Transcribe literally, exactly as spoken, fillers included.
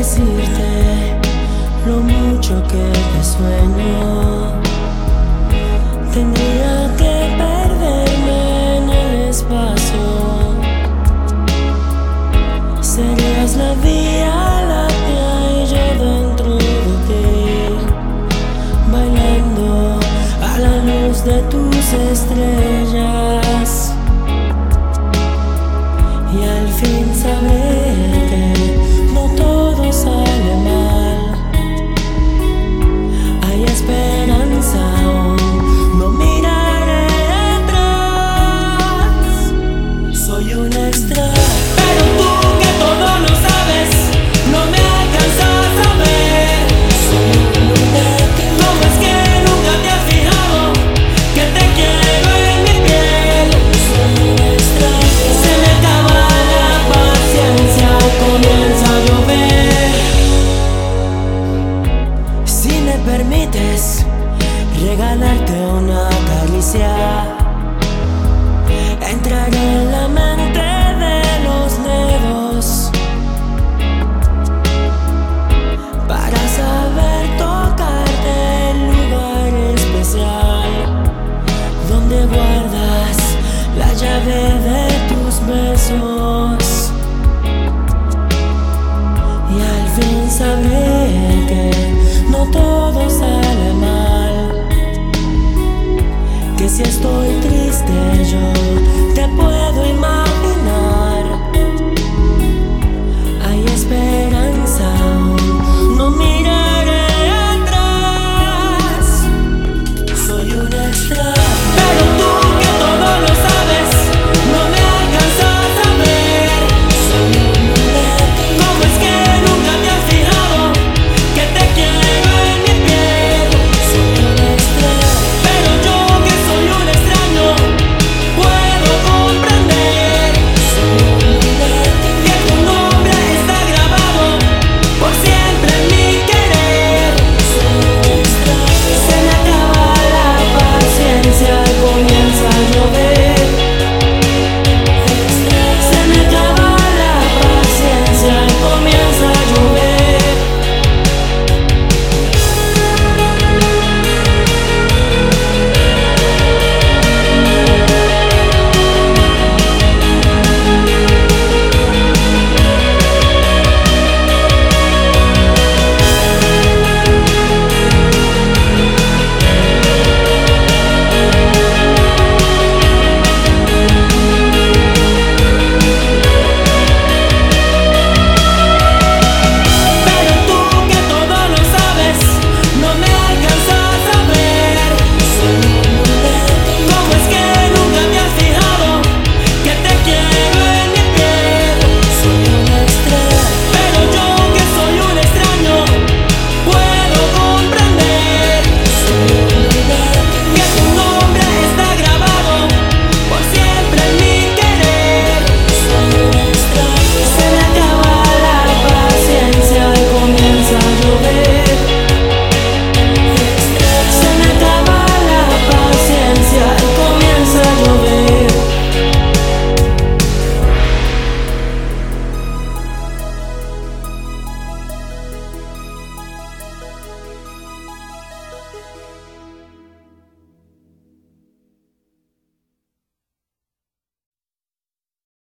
decirte lo mucho que te sueño. Tendría que perderme en el espacio. Serías la Vía Láctea y yo dentro de ti, bailando a la luz de tus estrellas. Y al fin sabré que no todo sale mal. Hay esperanza aún, no miraré atrás. Soy un extraño, pero tú que todo lo sabes, no me alcanzas a ver. Soy un lunático. ¿Cómo es que nunca te has fijado que te quiero en mi piel? Soy un extraño. Se me acaba la paciencia, comienza a llover. Si me permites regalarte una caricia, entraré en la mente de los dedos para saber tocarte el lugar especial donde guardas la llave de